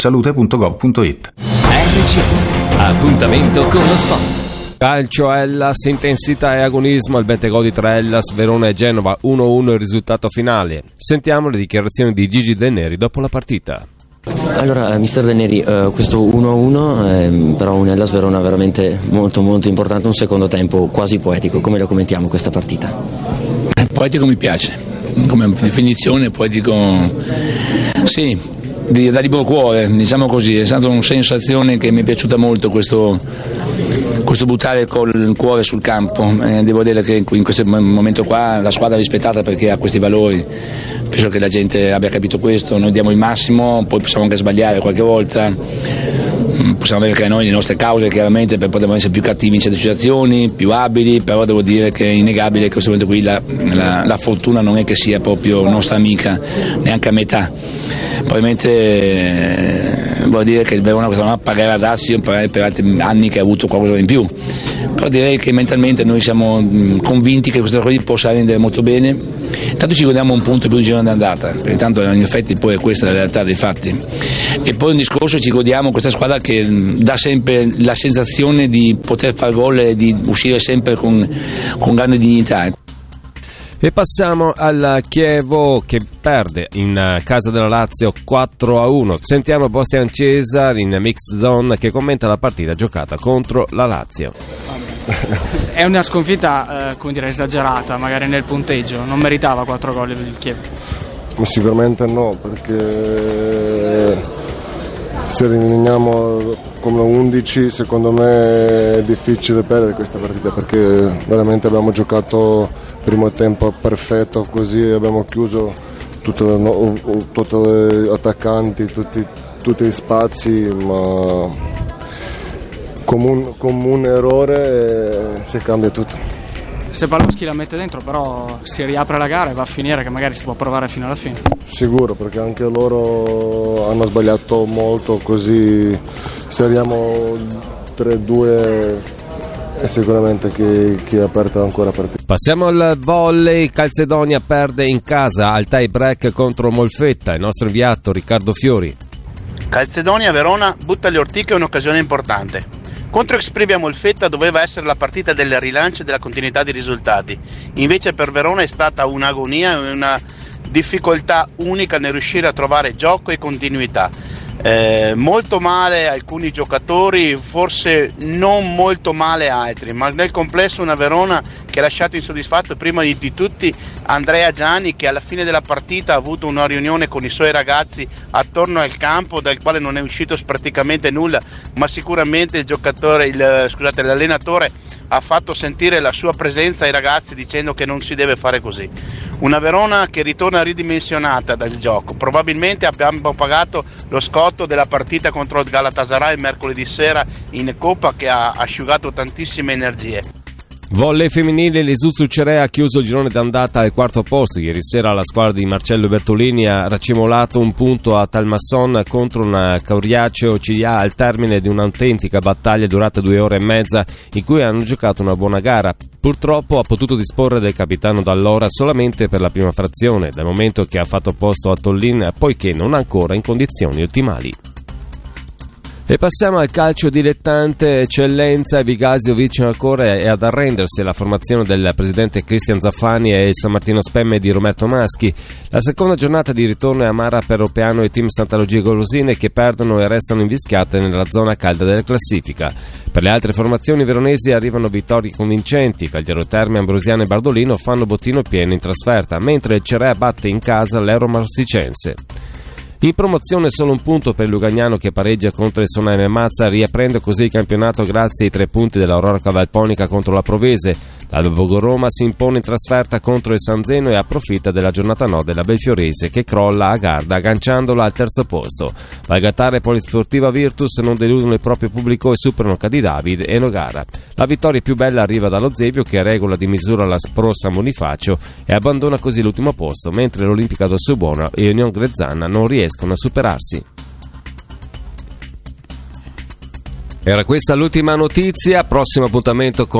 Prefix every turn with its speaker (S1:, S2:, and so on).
S1: salute.gov.it.
S2: RCS, appuntamento con lo sport. Calcio, Hellas, intensità e agonismo al Bentegodi tra Hellas, Verona e Genova, 1-1 il risultato finale. Sentiamo le dichiarazioni di Gigi Del Neri dopo la partita.
S3: Allora, mister Del Neri, questo 1-1 però un Hellas Verona veramente molto molto importante, un secondo tempo quasi poetico. Come lo commentiamo questa partita?
S4: Poetico mi piace, come definizione poetico, sì, da libero cuore, diciamo così. È stata una sensazione che mi è piaciuta molto, questo buttare il cuore sul campo. Devo dire che in questo momento qua la squadra è rispettata perché ha questi valori. Penso che la gente abbia capito questo, noi diamo il massimo, poi possiamo anche sbagliare qualche volta, possiamo avere anche noi le nostre cause chiaramente per poter essere più cattivi in certe situazioni, più abili, però devo dire che è innegabile che in questo momento qui la fortuna non è che sia proprio nostra amica, neanche a metà. Probabilmente vuol dire che il Verona questa pagherà dazio per altri anni che ha avuto qualcosa in più, però direi che mentalmente noi siamo convinti che questa cosa possa rendere molto bene. Intanto ci godiamo un punto più di giorno d'andata, perché tanto in effetti poi è questa la realtà dei fatti, e poi un discorso ci godiamo questa squadra che dà sempre la sensazione di poter far gol e di uscire sempre con grande dignità.
S2: E passiamo al Chievo che perde in casa della Lazio 4-1. Sentiamo Bastian Cesar in mixed zone che commenta la partita giocata contro la Lazio.
S5: È una sconfitta esagerata magari nel punteggio, non meritava 4 gol del Chievo.
S6: Sicuramente no, perché se rimaniamo come 11 secondo me è difficile perdere questa partita, perché veramente abbiamo giocato primo tempo perfetto, così abbiamo chiuso tutti gli attaccanti, tutti gli spazi, ma come un errore si cambia tutto.
S5: Se Paloschi la mette dentro però si riapre la gara e va a finire che magari si può provare fino alla fine. Sicuro,
S6: perché anche loro hanno sbagliato molto, così se arriviamo 3-2 è sicuramente chi ha aperto ancora partita.
S2: Passiamo al volley. Calzedonia perde in casa al tie break contro Molfetta. Il nostro inviato Riccardo Fiori.
S7: Calzedonia Verona butta le ortiche, un'occasione importante. Contro Exprivia Molfetta doveva essere la partita del rilancio e della continuità di risultati, invece per Verona è stata un'agonia e una difficoltà unica nel riuscire a trovare gioco e continuità. Molto male alcuni giocatori, forse non molto male altri, ma nel complesso una Verona che ha lasciato insoddisfatto prima di tutti Andrea Gianni, che alla fine della partita ha avuto una riunione con i suoi ragazzi attorno al campo dal quale non è uscito praticamente nulla, ma sicuramente l'allenatore ha fatto sentire la sua presenza ai ragazzi dicendo che non si deve fare così. Una Verona che ritorna ridimensionata dal gioco. Probabilmente abbiamo pagato lo scotto della partita contro il Galatasaray mercoledì sera in Coppa, che ha asciugato tantissime energie.
S2: Volley femminile, l'Isuzu Cerea ha chiuso il girone d'andata al quarto posto. Ieri sera la squadra di Marcello Bertolini ha racimolato un punto a Talmasson contro una Cauriaceo Ciglia al termine di un'autentica battaglia durata 2 ore e mezza in cui hanno giocato una buona gara. Purtroppo ha potuto disporre del capitano Dall'Ora solamente per la prima frazione, dal momento che ha fatto posto a Tollin, poiché non ancora in condizioni ottimali. E passiamo al calcio dilettante. Eccellenza, Vigasio vince ancora e ad arrendersi alla formazione del presidente Cristian Zaffani e il San Martino Spemme di Roberto Maschi. La seconda giornata di ritorno è amara per Ropeano e Team Santa Lucia e Golosine, che perdono e restano invischiate nella zona calda della classifica. Per le altre formazioni veronesi arrivano vittorie convincenti. Cagliaro Terme, Ambrosiano e Bardolino fanno bottino pieno in trasferta, mentre il Cerea batte in casa l'Ero Marsicense. In promozione solo un punto per il Lugagnano, che pareggia contro il Sonaime Mazza, riaprende così il campionato grazie ai 3 punti dell'Aurora Cavalponica contro la Provese. La Roma si impone in trasferta contro il San Zeno e approfitta della giornata 9 della Belfiorese, che crolla a Garda agganciandola al terzo posto. Valgatare e Polisportiva Virtus non deludono il proprio pubblico e superano Cadidavid e Nogara. La vittoria più bella arriva dallo Zevio, che regola di misura la Pro San Bonifacio e abbandona così l'ultimo posto, mentre l'Olimpica d'Ossobuono e Union Grezzana non riescono a superarsi. Era questa l'ultima notizia. Prossimo appuntamento con